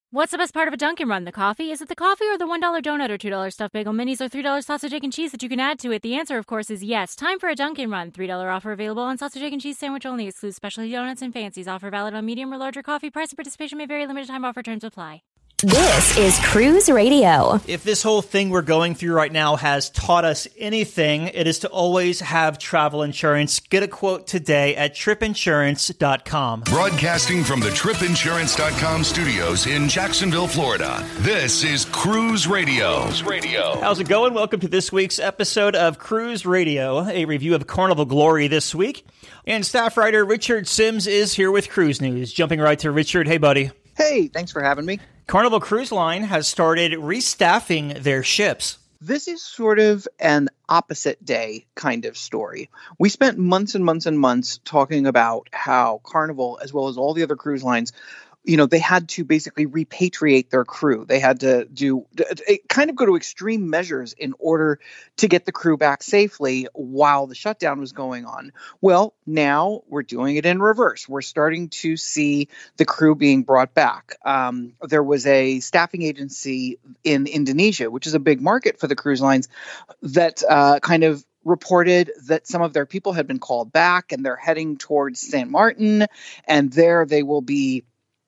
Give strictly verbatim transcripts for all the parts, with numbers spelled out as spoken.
What's the best part of a Dunkin' Run? The coffee? Is it the coffee or the one dollar donut or two dollar stuffed bagel minis or three dollar sausage, egg, and cheese that you can add to it? The answer, of course, is yes. Time for a Dunkin' Run. three dollar offer available on sausage, egg, and cheese sandwich only. Excludes specialty donuts and fancies. Offer valid on medium or larger coffee. Price and participation may vary. Limited time offer. Terms apply. This is Cruise Radio. If this whole thing we're going through right now has taught us anything, it is to always have travel insurance. Get a quote today at trip insurance dot com. Broadcasting from the trip insurance dot com studios in Jacksonville, Florida, this is Cruise Radio. Cruise Radio. How's it going? Welcome to this week's episode of Cruise Radio, a review of Carnival Glory this week. And staff writer Richard Sims is here with Cruise News. Jumping right to Richard. Hey, buddy. Hey, thanks for having me. Carnival Cruise Line has started restaffing their ships. This is sort of an opposite day kind of story. We spent months and months and months talking about how Carnival, as well as all the other cruise lines, you know, they had to basically repatriate their crew. They had to do kind of go to extreme measures in order to get the crew back safely while the shutdown was going on. Well, now we're doing it in reverse. We're starting to see the crew being brought back. Um, there was a staffing agency in Indonesia, which is a big market for the cruise lines, that uh, kind of reported that some of their people had been called back and they're heading towards Saint Martin, and there they will be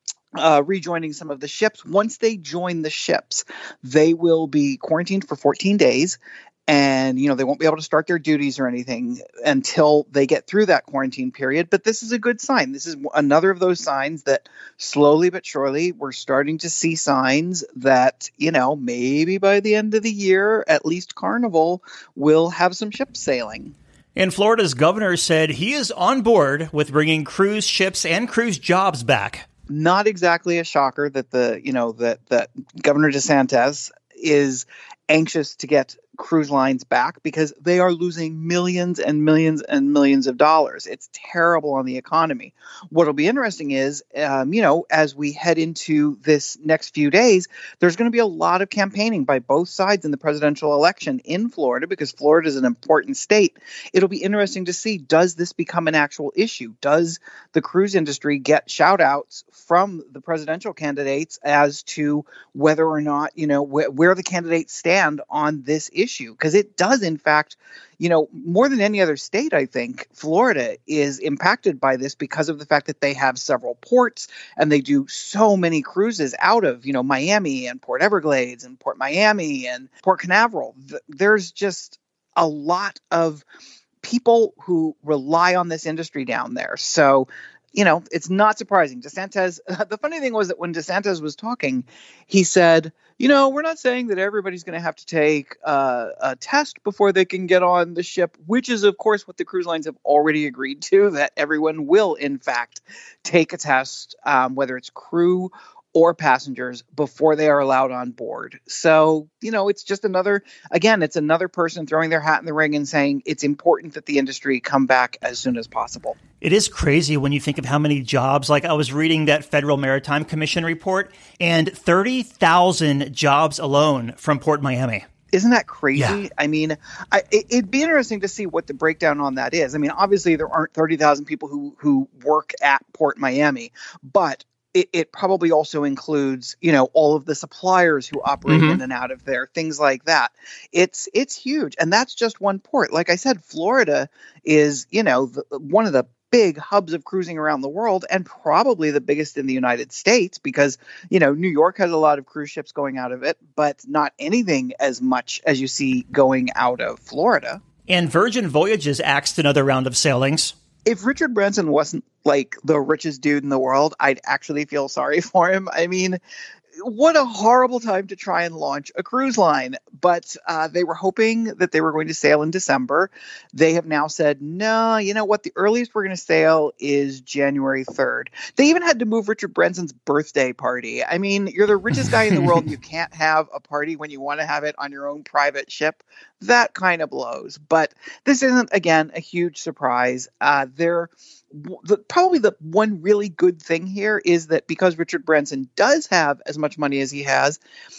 Uh, rejoining some of the ships. Once they join the ships, they will be quarantined for fourteen days. And, you know, they won't be able to start their duties or anything until they get through that quarantine period. But this is a good sign. This is another of those signs that slowly but surely we're starting to see signs that, you know, maybe by the end of the year, at least Carnival will have some ships sailing. And Florida's governor said he is on board with bringing cruise ships and cruise jobs back. Not exactly a shocker that the, you know, that, that Governor DeSantis is anxious to get cruise lines back because they are losing millions and millions and millions of dollars. It's terrible on the economy. What'll be interesting is, um, you know, as we head into this next few days, there's going to be a lot of campaigning by both sides in the presidential election in Florida because Florida is an important state. It'll be interesting to see, does this become an actual issue? Does the cruise industry get shout outs from the presidential candidates as to whether or not, you know, wh- where the candidates stand on this issue? Because it does, in fact, you know, more than any other state, I think, Florida is impacted by this because of the fact that they have several ports and they do so many cruises out of, you know, Miami and Port Everglades and Port Miami and Port Canaveral. There's just a lot of people who rely on this industry down there. So, you know, it's not surprising. DeSantis, the funny thing was that when DeSantis was talking, he said, you know, we're not saying that everybody's going to have to take uh, a test before they can get on the ship, which is, of course, what the cruise lines have already agreed to, that everyone will, in fact, take a test, um, whether it's crew or passengers, before they are allowed on board. So, you know, it's just another, again, it's another person throwing their hat in the ring and saying it's important that the industry come back as soon as possible. It is crazy when you think of how many jobs, like I was reading that Federal Maritime Commission report, and thirty thousand jobs alone from Port Miami. Isn't that crazy? Yeah. I mean, I, it, it'd be interesting to see what the breakdown on that is. I mean, obviously there aren't thirty thousand people who, who work at Port Miami, but It, it probably also includes, you know, all of the suppliers who operate mm-hmm. in and out of there, things like that. It's it's huge. And that's just one port. Like I said, Florida is, you know, the, one of the big hubs of cruising around the world and probably the biggest in the United States because, you know, New York has a lot of cruise ships going out of it, but not anything as much as you see going out of Florida. And Virgin Voyages axed another round of sailings. If Richard Branson wasn't like the richest dude in the world, I'd actually feel sorry for him. I mean, what a horrible time to try and launch a cruise line. But uh, they were hoping that they were going to sail in December. They have now said, no, you know what? The earliest we're going to sail is January third. They even had to move Richard Branson's birthday party. I mean, you're the richest guy in the world. You can't have a party when you want to have it on your own private ship. That kind of blows. But this isn't, again, a huge surprise. Uh, they're The, probably the one really good thing here is that because Richard Branson does have as much money as he has,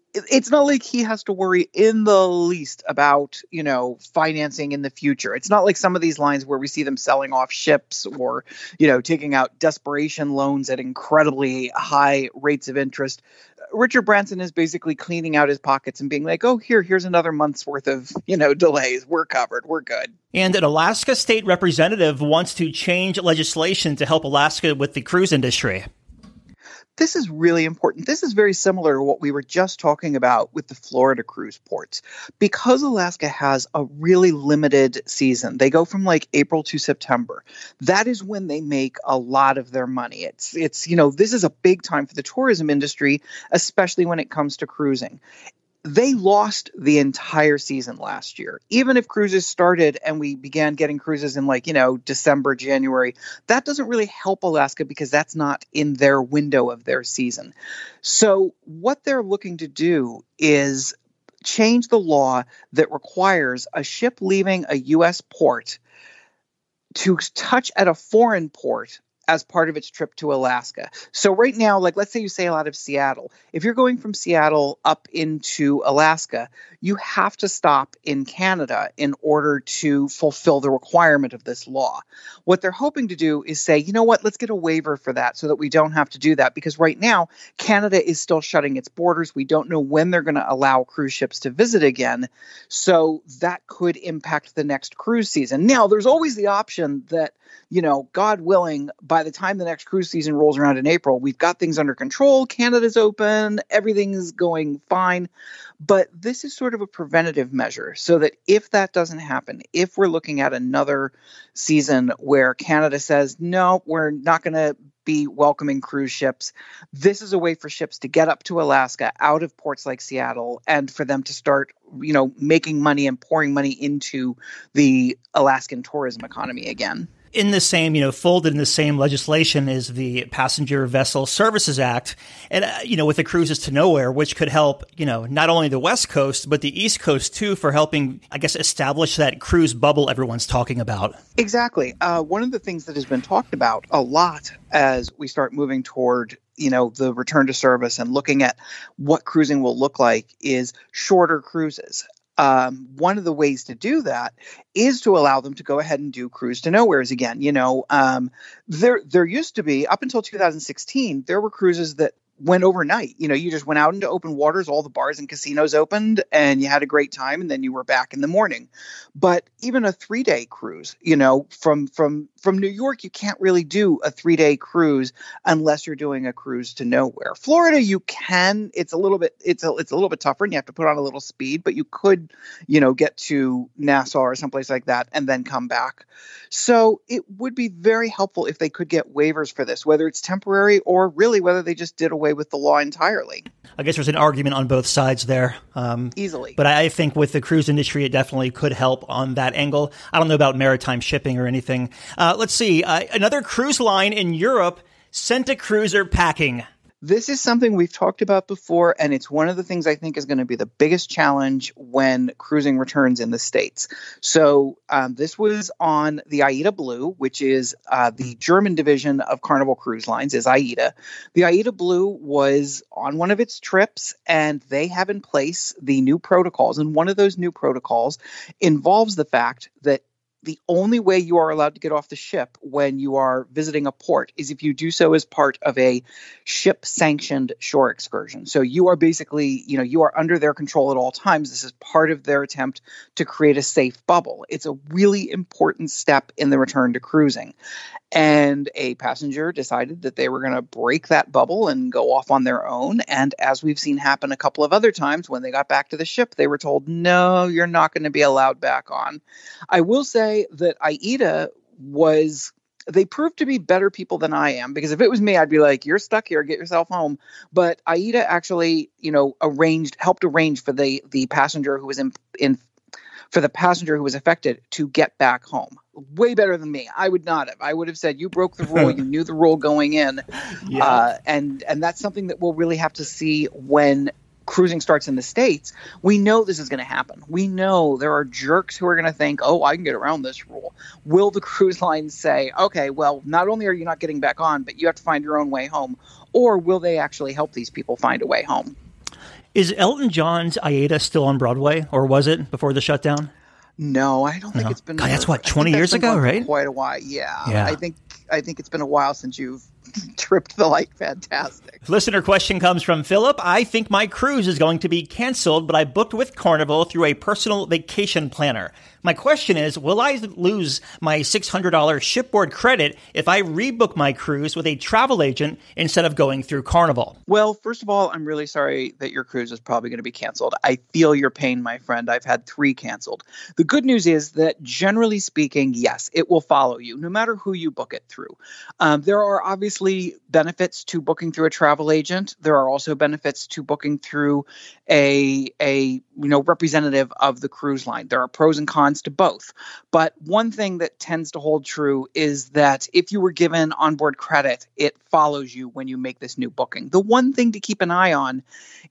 it's not like he has to worry in the least about, you know, financing in the future. It's not like some of these lines where we see them selling off ships or, you know, taking out desperation loans at incredibly high rates of interest. Richard Branson is basically cleaning out his pockets and being like, oh, here, here's another month's worth of, you know, delays. We're covered. We're good. And an Alaska state representative wants to change legislation to help Alaska with the cruise industry. This is really important. This is very similar to what we were just talking about with the Florida cruise ports. Because Alaska has a really limited season, they go from like April to September. That is when they make a lot of their money. It's, it's, you know, this is a big time for the tourism industry, especially when it comes to cruising. They lost the entire season last year. Even if cruises started and we began getting cruises in like, you know, December, January, that doesn't really help Alaska because that's not in their window of their season. So what they're looking to do is change the law that requires a ship leaving a U S port to touch at a foreign port as part of its trip to Alaska. So right now, like let's say you sail out of Seattle. If you're going from Seattle up into Alaska, you have to stop in Canada in order to fulfill the requirement of this law. What they're hoping to do is say, you know what, let's get a waiver for that so that we don't have to do that. Because right now, Canada is still shutting its borders. We don't know when they're going to allow cruise ships to visit again. So that could impact the next cruise season. Now, there's always the option that, you know, God willing, by the time the next cruise season rolls around in April, we've got things under control. Canada's open. Everything's going fine. But this is sort of a preventative measure so that if that doesn't happen, if we're looking at another season where Canada says, no, we're not going to be welcoming cruise ships, this is a way for ships to get up to Alaska out of ports like Seattle and for them to start, you know, making money and pouring money into the Alaskan tourism economy again. In the same, you know, folded in the same legislation is the Passenger Vessel Services Act, and, uh, you know, with the Cruises to Nowhere, which could help, you know, not only the West Coast, but the East Coast, too, for helping, I guess, establish that cruise bubble everyone's talking about. Exactly. Uh, one of the things that has been talked about a lot as we start moving toward, you know, the return to service and looking at what cruising will look like is shorter cruises. Um, one of the ways to do that is to allow them to go ahead and do cruise to nowheres again. You know, um, there there used to be, up until two thousand sixteen, there were cruises that went overnight. You know, you just went out into open waters, all the bars and casinos opened, and you had a great time, and then you were back in the morning. But even a three-day cruise, you know, from from from New York, you can't really do a three-day cruise unless you're doing a cruise to nowhere. Florida, you can. It's a little bit it's a it's a little bit tougher, and you have to put on a little speed, but you could, you know, get to Nassau or someplace like that and then come back. So it would be very helpful if they could get waivers for this, whether it's temporary or really whether they just did away with the law entirely. I guess there's an argument on both sides there. Um, Easily. But I think with the cruise industry, it definitely could help on that angle. I don't know about maritime shipping or anything. Uh, let's see. Uh, another cruise line in Europe sent a cruiser packing. This is something we've talked about before, and it's one of the things I think is going to be the biggest challenge when cruising returns in the States. So um, this was on the AIDA Blue, which is uh, the German division of Carnival Cruise Lines, is AIDA. The AIDA Blue was on one of its trips, and they have in place the new protocols. And one of those new protocols involves the fact that the only way you are allowed to get off the ship when you are visiting a port is if you do so as part of a ship-sanctioned shore excursion. So you are basically, you know, you are under their control at all times. This is part of their attempt to create a safe bubble. It's a really important step in the return to cruising. And a passenger decided that they were going to break that bubble and go off on their own. And as we've seen happen a couple of other times, when they got back to the ship, they were told, no, you're not going to be allowed back on. I will say that AIDA was, they proved to be better people than I am, because if it was me, I'd be like, you're stuck here, get yourself home. But AIDA actually, you know, arranged, helped arrange for the, the passenger who was in, in for the passenger who was affected to get back home. Way better than me. I would not have. I would have said, you broke the rule. You knew the rule going in. Yeah. Uh, and, and that's something that we'll really have to see when cruising starts in the States. We know this is going to happen. We know there are jerks who are going to think, oh, I can get around this rule. Will the cruise lines say, okay, well, not only are you not getting back on, but you have to find your own way home? Or will they actually help these people find a way home? Is Elton John's Aida still on Broadway, or was it before the shutdown? No, I don't think No. it's been. God, that's what, I twenty think years that's been ago, going for right? Quite a while. Yeah. Yeah. I think I think it's been a while since you've tripped the light fantastic. Listener question comes from Philip. I think my cruise is going to be canceled, but I booked with Carnival through a personal vacation planner. My question is, will I lose my six hundred dollars shipboard credit if I rebook my cruise with a travel agent instead of going through Carnival? Well, first of all, I'm really sorry that your cruise is probably going to be canceled. I feel your pain, my friend. I've had three canceled. The good news is that generally speaking, yes, it will follow you no matter who you book it through. Um, there are obviously benefits to booking through a travel agent. There are also benefits to booking through a, a you know, representative of the cruise line. There are pros and cons to both. But one thing that tends to hold true is that if you were given onboard credit, it follows you when you make this new booking. The one thing to keep an eye on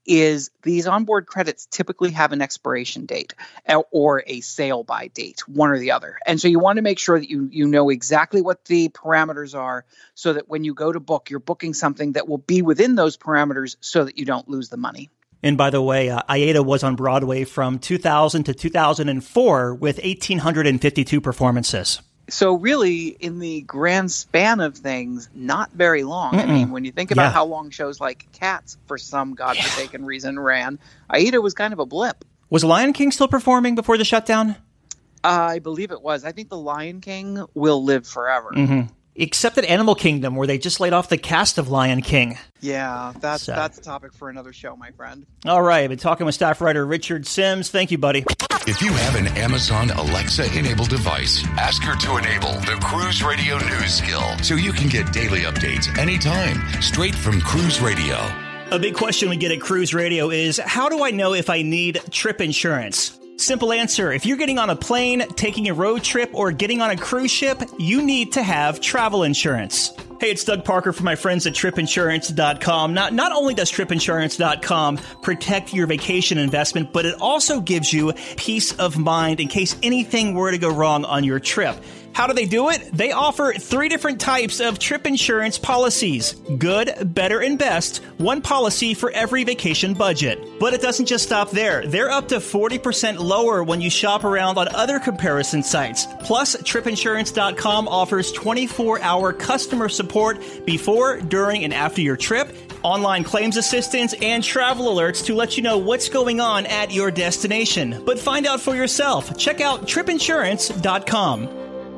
is these onboard credits typically have an expiration date or a sail by date, one or the other. And so you want to make sure that you, you know exactly what the parameters are so that when you go to book, you're booking something that will be within those parameters so that you don't lose the money. And by the way, uh, Aida was on Broadway from two thousand to two thousand four with one thousand eight hundred fifty-two performances. So really, in the grand span of things, not very long. Mm-mm. I mean, when you think about Yeah. how long shows like Cats, for some godforsaken yeah. reason, ran, Aida was kind of a blip. Was Lion King still performing before the shutdown? Uh, I believe it was. I think The Lion King will live forever. Mm-hmm. Except at Animal Kingdom, where they just laid off the cast of Lion King. Yeah, that's So. that's a topic for another show, my friend. All right, I've been talking with staff writer Richard Sims. Thank you, buddy. If you have an Amazon Alexa-enabled device, ask her to enable the Cruise Radio News skill so you can get daily updates anytime, straight from Cruise Radio. A big question we get at Cruise Radio is, how do I know if I need trip insurance? Simple answer. If you're getting on a plane, taking a road trip, or getting on a cruise ship, you need to have travel insurance. Hey, it's Doug Parker from my friends at trip insurance dot com. Not, not only does trip insurance dot com protect your vacation investment, but it also gives you peace of mind in case anything were to go wrong on your trip. How do they do it? They offer three different types of trip insurance policies. Good, better, and best. One policy for every vacation budget. But it doesn't just stop there. They're up to forty percent lower when you shop around on other comparison sites. Plus, trip insurance dot com offers twenty-four hour customer support before, during, and after your trip, online claims assistance, and travel alerts to let you know what's going on at your destination. But find out for yourself. Check out trip insurance dot com.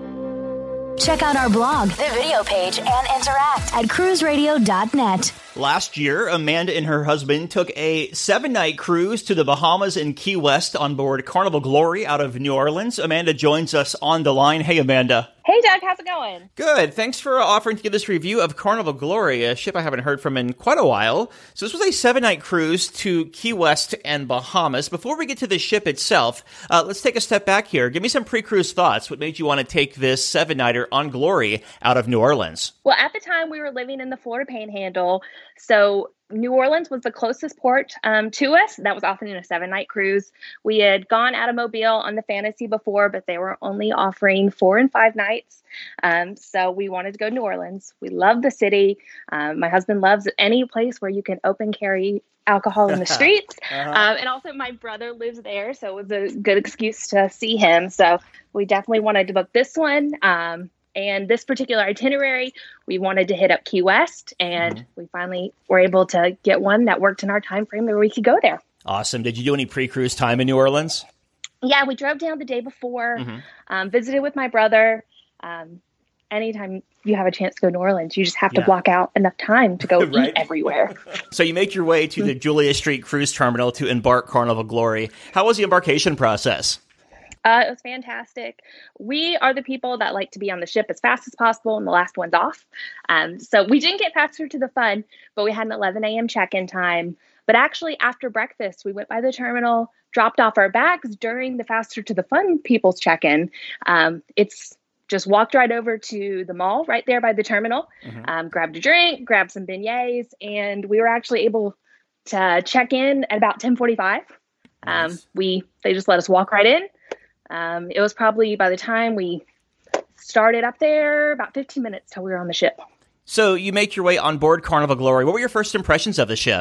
Check out our blog, the video page, and interact at cruise radio dot net. Last year, Amanda and her husband took a seven-night cruise to the Bahamas and Key West on board Carnival Glory out of New Orleans. Amanda joins us on the line. Hey, Amanda. Hey, Doug. How's it going? Good. Thanks for offering to give this review of Carnival Glory, a ship I haven't heard from in quite a while. So this was a seven-night cruise to Key West and Bahamas. Before we get to the ship itself, uh, let's take a step back here. Give me some pre-cruise thoughts. What made you want to take this seven-nighter on Glory out of New Orleans? Well, at the time, we were living in the Florida Panhandle, so New Orleans was the closest port um, to us. That was often in a seven-night cruise. We had gone out of Mobile on the Fantasy before, but they were only offering four and five nights. Um, so we wanted to go to New Orleans. We love the city. Um, my husband loves any place where you can open carry alcohol in the streets. uh-huh. um, and also my brother lives there, so it was a good excuse to see him. So we definitely wanted to book this one. Um, And this particular itinerary, we wanted to hit up Key West, and mm-hmm. we finally were able to get one that worked in our time frame where we could go there. Awesome. Did you do any pre-cruise time in New Orleans? Yeah, we drove down the day before, mm-hmm. um, visited with my brother. Um, anytime you have a chance to go to New Orleans, you just have to yeah. block out enough time to go right? eat everywhere. So you make your way to the Julia Street Cruise Terminal to embark Carnival Glory. How was the embarkation process? Uh, it was fantastic. We are the people that like to be on the ship as fast as possible and the last one's off. Um, so we didn't get faster to the fun, but we had an eleven a.m. check-in time. But actually, after breakfast, we went by the terminal, dropped off our bags during the faster to the fun people's check-in. Um, it's just walked right over to the mall right there by the terminal, mm-hmm. um, grabbed a drink, grabbed some beignets, and we were actually able to check in at about ten forty-five. Nice. Um, we they just let us walk right in. Um, it was probably, by the time we started up there, about fifteen minutes till we were on the ship. So you make your way on board Carnival Glory. What were your first impressions of the ship?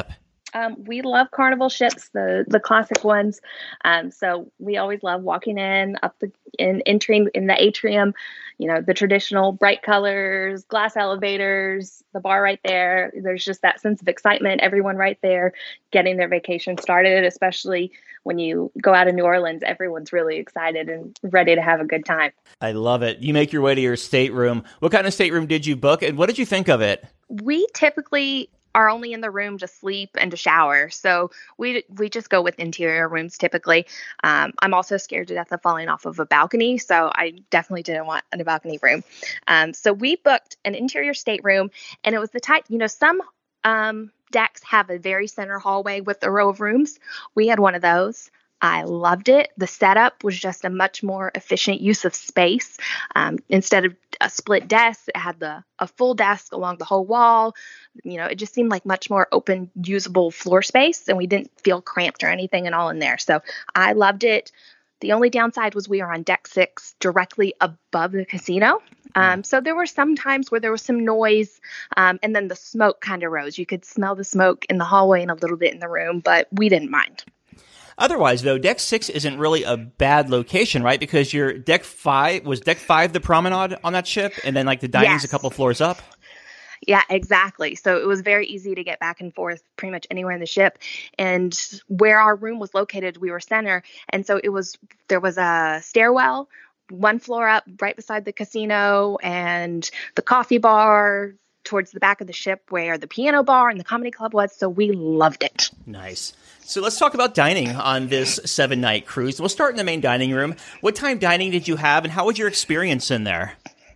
Um, we love carnival ships, the the classic ones. Um, so we always love walking in, up the in entering in the atrium. You know, the traditional bright colors, glass elevators, the bar right there. There's just that sense of excitement. Everyone right there, getting their vacation started. Especially when you go out of New Orleans, everyone's really excited and ready to have a good time. I love it. You make your way to your stateroom. What kind of stateroom did you book, and what did you think of it? We typically are only in the room to sleep and to shower. So we we just go with interior rooms typically. Um, I'm also scared to death of falling off of a balcony, so I definitely didn't want a balcony room. Um, so we booked an interior stateroom, and it was the type, you know, some um, decks have a very center hallway with a row of rooms. We had one of those. I loved it. The setup was just a much more efficient use of space. Um, instead of a split desk, it had the a full desk along the whole wall. You know, it just seemed like much more open, usable floor space, and we didn't feel cramped or anything at all in there. So I loved it. The only downside was we were on deck six, directly above the casino. Um, so there were some times where there was some noise, um, and then the smoke kind of rose. You could smell the smoke in the hallway and a little bit in the room, but we didn't mind. Otherwise, though, deck six isn't really a bad location, right? Because your deck five, was deck five the promenade on that ship? And then like the dining's Yes. a couple floors up? Yeah, exactly. So it was very easy to get back and forth pretty much anywhere in the ship. And where our room was located, we were center. And so it was, there was a stairwell, one floor up right beside the casino and the coffee bar towards the back of the ship where the piano bar and the comedy club was. So we loved it. Nice. So let's talk about dining on this seven-night cruise. We'll start in the main dining room. What time dining did you have, and how was your experience in there?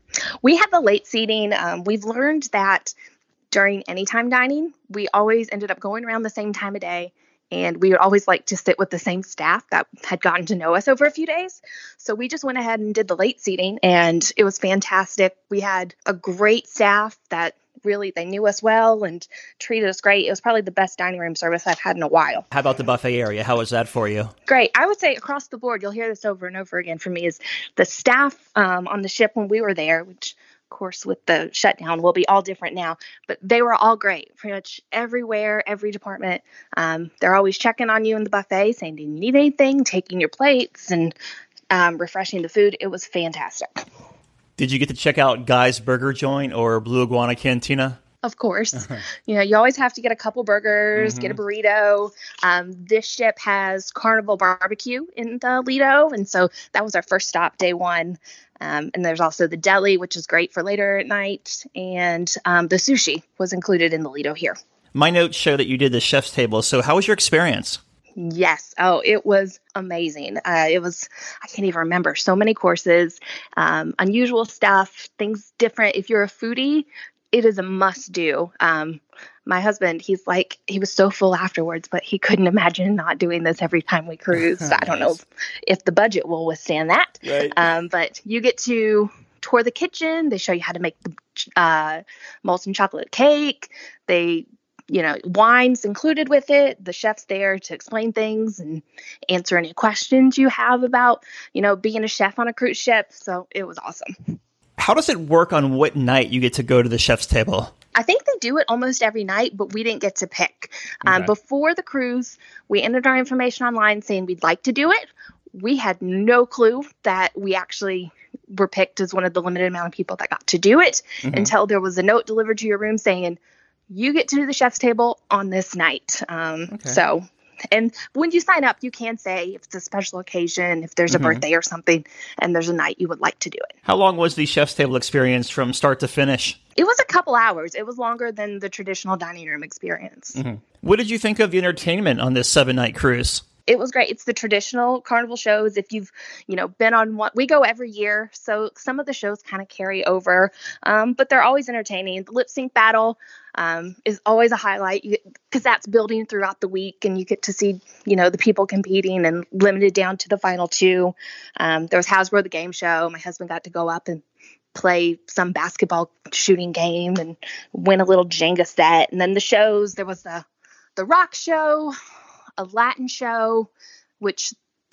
We had the late seating. Um, we've learned that during anytime dining, we always ended up going around the same time of day, and we would always like to sit with the same staff that had gotten to know us over a few days. So we just went ahead and did the late seating, and it was fantastic. We had a great staff that really, they knew us well and treated us great. It was probably the best dining room service I've had in a while. How about the buffet area? How was that for you? Great. I would say across the board, you'll hear this over and over again from me, is the staff um, on the ship when we were there, which of course with the shutdown will be all different now, but they were all great. Pretty much everywhere, every department. Um, they're always checking on you in the buffet, saying, do you need anything? Taking your plates and um, refreshing the food. It was fantastic. Did you get to check out Guy's Burger Joint or Blue Iguana Cantina? Of course. You know, you always have to get a couple burgers, mm-hmm. get a burrito. Um, this ship has Carnival Barbecue in the Lido, and so that was our first stop, day one. Um, and there's also the deli, which is great for later at night, and um, the sushi was included in the Lido here. My notes show that you did the chef's table, so how was your experience? Yes. Oh, it was amazing. Uh, it was, I can't even remember, so many courses, um, unusual stuff, things different. If you're a foodie, it is a must do. Um, my husband, he's like, he was so full afterwards, but he couldn't imagine not doing this every time we cruise. Nice. I don't know if, if the budget will withstand that. Right. Um, but you get to tour the kitchen. They show you how to make the uh, molten chocolate cake. They you know, wine's included with it. The chef's there to explain things and answer any questions you have about, you know, being a chef on a cruise ship. So it was awesome. How does it work on what night you get to go to the chef's table? I think they do it almost every night, but we didn't get to pick. Okay. Um, before the cruise, we entered our information online saying we'd like to do it. We had no clue that we actually were picked as one of the limited amount of people that got to do it mm-hmm. until there was a note delivered to your room saying, you get to do the chef's table on this night. Um, okay. So, and when you sign up, you can say if it's a special occasion, if there's mm-hmm. a birthday or something, and there's a night you would like to do it. How long was the chef's table experience from start to finish? It was a couple hours. It was longer than the traditional dining room experience. Mm-hmm. What did you think of the entertainment on this seven-night cruise? It was great. It's the traditional carnival shows. If you've, you know, been on one, we go every year. So some of the shows kind of carry over, um, but they're always entertaining. The lip sync battle um, is always a highlight because that's building throughout the week and you get to see, you know, the people competing and limited down to the final two. Um, there was Hasbro, the game show. My husband got to go up and play some basketball shooting game and win a little Jenga set. And then the shows, there was the, the rock show, a Latin show, which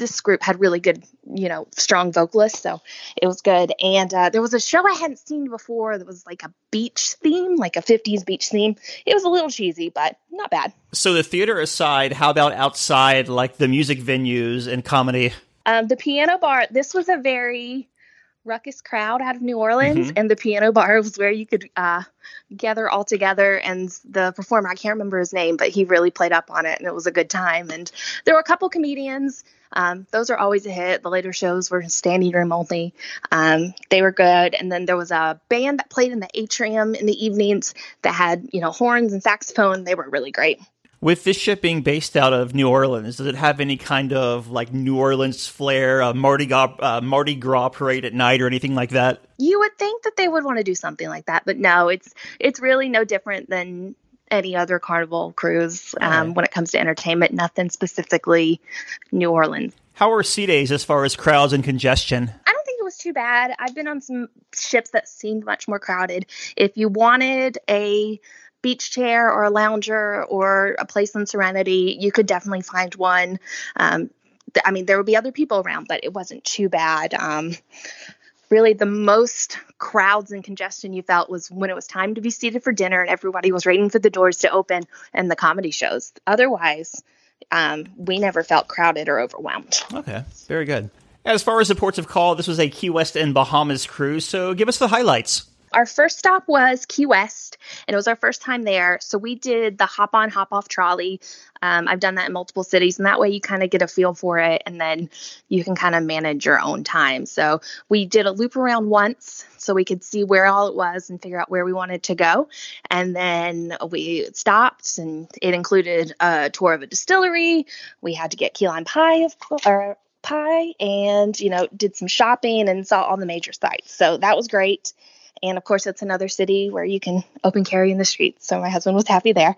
this group had really good, you know, strong vocalists, so it was good. And uh, there was a show I hadn't seen before that was like a beach theme, like a fifties beach theme. It was a little cheesy, but not bad. So the theater aside, how about outside, like the music venues and comedy? Um, the Piano Bar, this was a very ruckus crowd out of New Orleans, Mm-hmm. and the Piano Bar was where you could uh, gather all together, and the performer, I can't remember his name, but he really played up on it, and it was a good time. And there were a couple comedians. Um, those are always a hit. The later shows were standing room only. Um, they were good. And then there was a band that played in the atrium in the evenings that had, you know, horns and saxophone. They were really great. With this ship being based out of New Orleans, does it have any kind of like New Orleans flair, a Mardi Gras, uh, Mardi Gras parade at night or anything like that? You would think that they would want to do something like that, but no, it's it's really no different than any other Carnival cruise um, Okay. when it comes to entertainment. Nothing specifically New Orleans. How are sea days as far as crowds and congestion? I don't think it was too bad. I've been on some ships that seemed much more crowded. If you wanted a beach chair or a lounger or a place in Serenity, you could definitely find one. Um, th- I mean, there would be other people around, but it wasn't too bad. Um, really, the most crowds and congestion you felt was when it was time to be seated for dinner and everybody was waiting for the doors to open and the comedy shows. Otherwise, um, we never felt crowded or overwhelmed. Okay, very good. As far as the ports of call, this was a Key West and Bahamas cruise, so give us the highlights. Our first stop was Key West, and it was our first time there. So we did the hop on, hop off trolley. Um, I've done that in multiple cities, and that way you kind of get a feel for it, and then you can kind of manage your own time. So we did a loop around once so we could see where all it was and figure out where we wanted to go. And then we stopped, and it included a tour of a distillery. We had to get key lime pie, of course, or pie, and, you know, did some shopping and saw all the major sites. So that was great. And of course, it's another city where you can open carry in the streets. So my husband was happy there.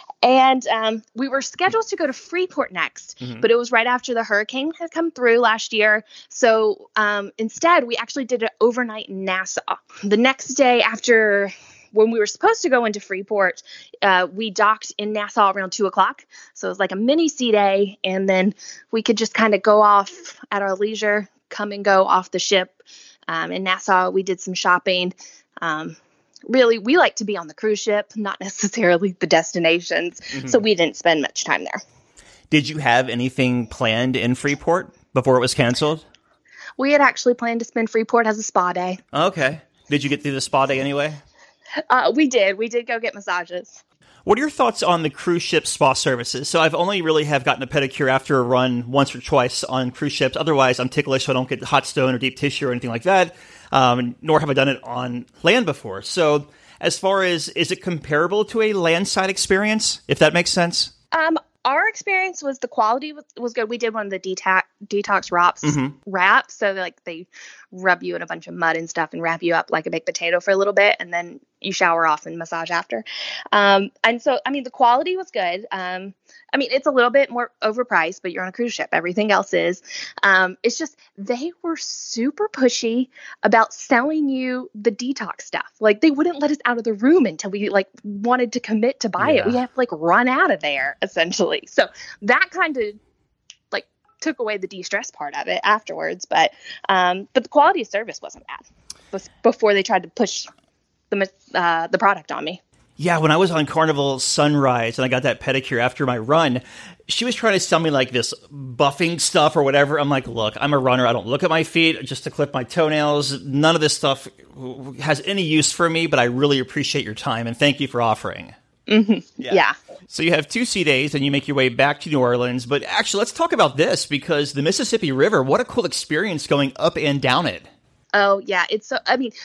And um, we were scheduled to go to Freeport next, mm-hmm. but it was right after the hurricane had come through last year. So um, instead, we actually did it overnight in Nassau. The next day after, when we were supposed to go into Freeport, uh, we docked in Nassau around two o'clock. So it was like a mini sea day. And then we could just kind of go off at our leisure, come and go off the ship. Um, in Nassau, we did some shopping. Um, really, we like to be on the cruise ship, not necessarily the destinations. Mm-hmm. So we didn't spend much time there. Did you have anything planned in Freeport before it was canceled? We had actually planned to spend Freeport as a spa day. Okay. Did you get through the spa day anyway? Uh, we did. We did go get massages. What are your thoughts on the cruise ship spa services? So I've only really have gotten a pedicure after a run once or twice on cruise ships. Otherwise, I'm ticklish, so I don't get hot stone or deep tissue or anything like that. Um, nor have I done it on land before. So as far as, is it comparable to a landside experience, if that makes sense? Um, our experience was the quality was, was good. We did one of the detox detox wraps, mm-hmm. wraps. So like they rub you in a bunch of mud and stuff and wrap you up like a baked potato for a little bit. And then you shower off and massage after. Um, and so, I mean, the quality was good. Um, I mean, it's a little bit more overpriced, but you're on a cruise ship. Everything else is. Um, it's just they were super pushy about selling you the detox stuff. Like they wouldn't let us out of the room until we like wanted to commit to buy yeah. it. We had to like run out of there essentially. So that kind of like took away the de-stress part of it afterwards. But um, but the quality of service wasn't bad before they tried to push the uh, the product on me. Yeah, when I was on Carnival Sunrise and I got that pedicure after my run, she was trying to sell me like this buffing stuff or whatever. I'm like, look, I'm a runner. I don't look at my feet just to clip my toenails. None of this stuff has any use for me, but I really appreciate your time and thank you for offering. Mm-hmm. Yeah. yeah. So you have two sea days and you make your way back to New Orleans. But actually, let's talk about this because the Mississippi River, what a cool experience going up and down it. Oh, yeah. It's so, I mean,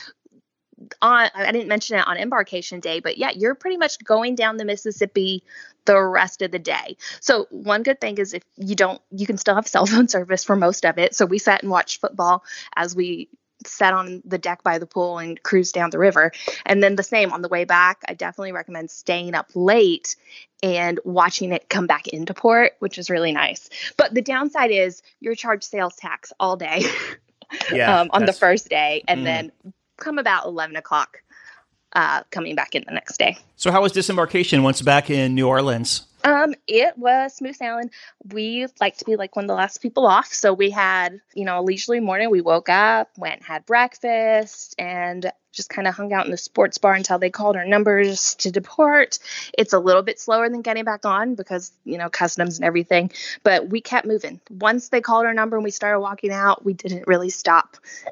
on, I didn't mention it on embarkation day, but yeah, you're pretty much going down the Mississippi the rest of the day. So one good thing is if you don't, you can still have cell phone service for most of it. So we sat and watched football as we sat on the deck by the pool and cruised down the river. And then the same on the way back, I definitely recommend staying up late and watching it come back into port, which is really nice. But the downside is you're charged sales tax all day yeah, um, on the first day. And mm. then come about eleven o'clock uh, coming back in the next day. So how was disembarkation once back in New Orleans? Um, it was smooth sailing. We like to be like one of the last people off. So we had, you know, a leisurely morning. We woke up, went and had breakfast, and just kind of hung out in the sports bar until they called our numbers to depart. It's a little bit slower than getting back on because, you know, customs and everything, but we kept moving. Once they called our number and we started walking out, we didn't really stop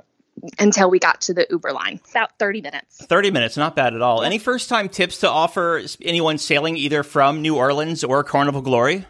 until we got to the Uber line. About thirty minutes. thirty minutes, not bad at all. Any first-time tips to offer anyone sailing either from New Orleans or Carnival Glory?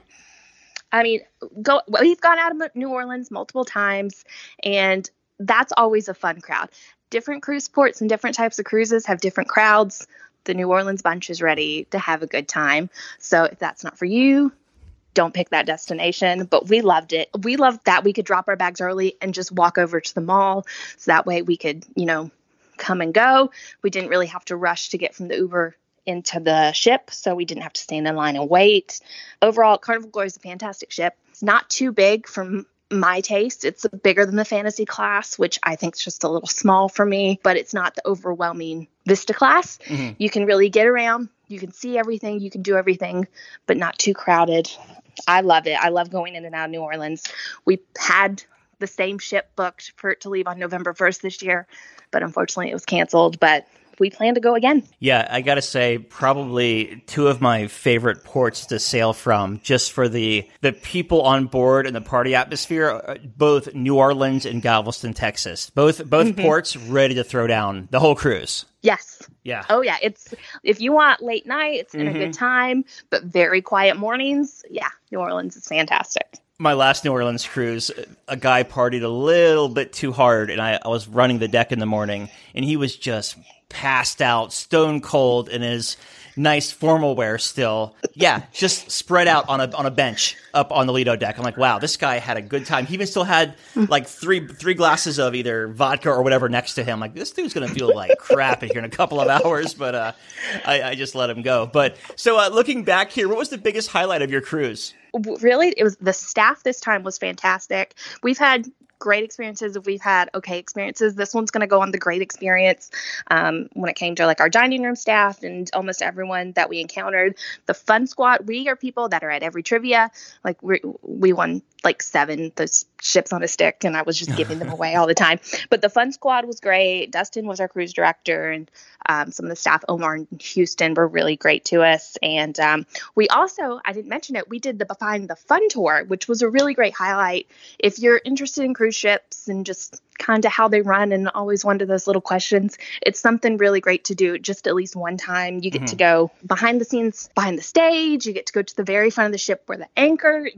I mean, go. We've gone out of New Orleans multiple times, and that's always a fun crowd. Different cruise ports and different types of cruises have different crowds. The New Orleans bunch is ready to have a good time. So if that's not for you, don't pick that destination. But we loved it. We loved that we could drop our bags early and just walk over to the mall. So that way we could, you know, come and go. We didn't really have to rush to get from the Uber into the ship. So we didn't have to stand in line and wait. Overall, Carnival Glory is a fantastic ship. It's not too big from my taste. It's bigger than the Fantasy class, which I think is just a little small for me, but it's not the overwhelming Vista class. Mm-hmm. You can really get around. You can see everything. You can do everything, but not too crowded. I love it. I love going in and out of New Orleans. We had the same ship booked for it to leave on November first this year, but unfortunately it was canceled. But we plan to go again. Yeah, I got to say, probably two of my favorite ports to sail from, just for the the people on board and the party atmosphere, both New Orleans and Galveston, Texas. Both both mm-hmm. ports ready to throw down the whole cruise. Yes. Yeah. Oh, yeah. It's if you want late nights and mm-hmm. a good time, but very quiet mornings, yeah, New Orleans is fantastic. My last New Orleans cruise, a guy partied a little bit too hard, and I, I was running the deck in the morning, and he was just passed out, stone cold in his nice formal wear still. Yeah, just spread out on a on a bench up on the Lido deck. I'm like, wow, this guy had a good time. He even still had like three three glasses of either vodka or whatever next to him. Like, this dude's going to feel like crap here in a couple of hours, but uh, I, I just let him go. But so uh, looking back here, what was the biggest highlight of your cruise? Really, it was the staff this time was fantastic. We've had great experiences. If we've had okay experiences, this one's going to go on the great experience. Um, when it came to like our dining room staff and almost everyone that we encountered, the Fun Squad, we are people that are at every trivia. Like we we won like seven those ships on a stick, and I was just giving them away all the time. But the Fun Squad was great. Dustin was our cruise director, and um, some of the staff, Omar and Houston, were really great to us. And um, we also, I didn't mention it, we did the Behind the Fun tour, which was a really great highlight. If you're interested in cruise ships and just kind of how they run and always wonder those little questions, it's something really great to do just at least one time. You get mm-hmm. to go behind the scenes, behind the stage. You get to go to the very front of the ship where the anchor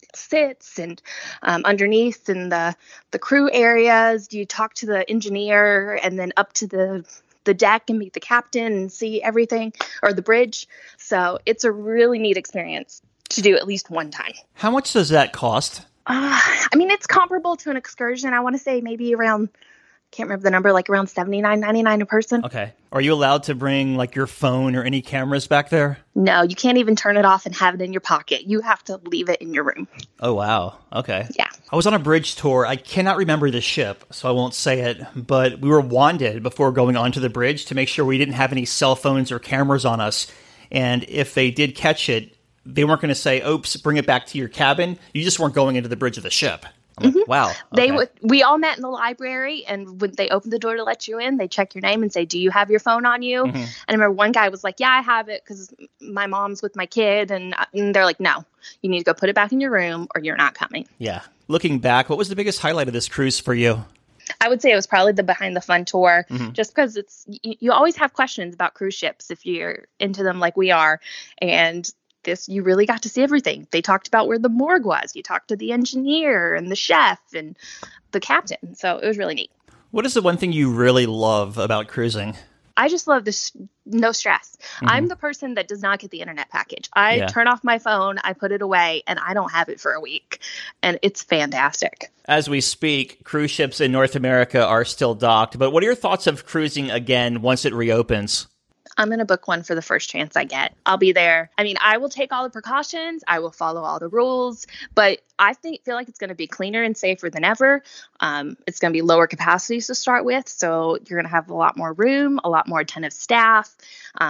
sits and um, underneath in the the crew areas. You talk to the engineer and then up to the the deck and meet the captain and see everything, or the bridge. So it's a really neat experience to do at least one time. How much does that cost? Uh, I mean, it's comparable to an excursion. I want to say maybe around, can't remember the number, like around seventy-nine ninety-nine a person. Okay. Are you allowed to bring like your phone or any cameras back there? No, you can't even turn it off and have it in your pocket. You have to leave it in your room. Oh, wow. Okay. Yeah. I was on a bridge tour. I cannot remember the ship, so I won't say it, but we were wanded before going onto the bridge to make sure we didn't have any cell phones or cameras on us. And if they did catch it, they weren't going to say, oops, bring it back to your cabin. You just weren't going into the bridge of the ship. I'm like, mm-hmm. Wow. Okay. They would. We all met in the library, and when they opened the door to let you in, they check your name and say, do you have your phone on you? Mm-hmm. And I remember one guy was like, yeah, I have it because my mom's with my kid. And, and they're like, no, you need to go put it back in your room or you're not coming. Yeah. Looking back, what was the biggest highlight of this cruise for you? I would say it was probably the Behind the Fun tour, mm-hmm. just because it's you, you always have questions about cruise ships if you're into them like we are. And this, you really got to see everything. They talked about where the morgue was. You talked to the engineer and the chef and the captain. So it was really neat. What is the one thing you really love about cruising? I just love this, no stress. Mm-hmm. I'm the person that does not get the internet package. I yeah. turn off my phone, I put it away, and I don't have it for a week. And it's fantastic. As we speak, cruise ships in North America are still docked. But what are your thoughts of cruising again once it reopens? I'm going to book one for the first chance I get. I'll be there. I mean, I will take all the precautions. I will follow all the rules, but I think feel like it's going to be cleaner and safer than ever. Um, it's going to be lower capacities to start with. So you're going to have a lot more room, a lot more attentive staff. Um,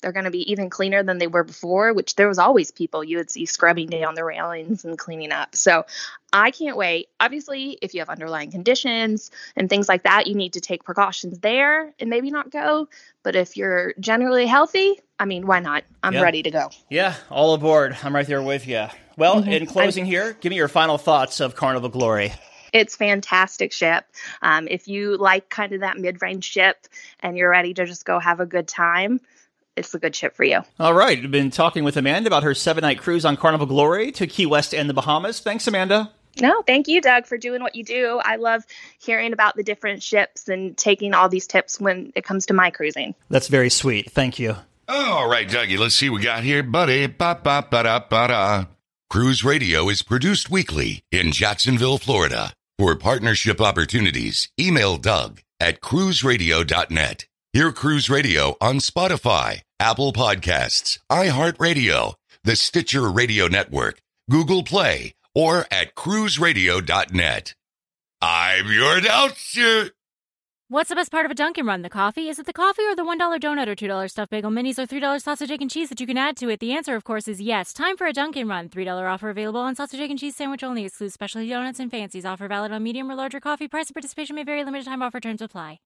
They're going to be even cleaner than they were before, which there was always people you would see scrubbing down the railings and cleaning up. So I can't wait. Obviously, if you have underlying conditions and things like that, you need to take precautions there and maybe not go. But if you're generally healthy, I mean, why not? I'm yeah. ready to go. Yeah, all aboard. I'm right there with you. Well, Mm-hmm. in closing I'm- here, give me your final thoughts of Carnival Glory. It's fantastic ship. Um, if you like kind of that mid-range ship and you're ready to just go have a good time, it's a good ship for you. All right. We've been talking with Amanda about her seven-night cruise on Carnival Glory to Key West and the Bahamas. Thanks, Amanda. No, thank you, Doug, for doing what you do. I love hearing about the different ships and taking all these tips when it comes to my cruising. That's very sweet. Thank you. All right, Dougie, let's see what we got here, buddy. Ba-ba-ba-da-ba-da. Cruise Radio is produced weekly in Jacksonville, Florida. For partnership opportunities, email Doug at cruise radio dot net. Hear Cruise Radio on Spotify, Apple Podcasts, iHeartRadio, the Stitcher Radio Network, Google Play, or at cruise radio dot net. I'm your announcer. What's the best part of a Dunkin' Run? The coffee? Is it the coffee or the one dollar donut or two dollar stuffed bagel minis or three dollar sausage, egg, and cheese that you can add to it? The answer, of course, is yes. Time for a Dunkin' Run. three dollar offer available on sausage, egg, and cheese sandwich only. Excludes specialty donuts and fancies. Offer valid on medium or larger coffee. Price and participation may vary. Limited time offer. Terms apply.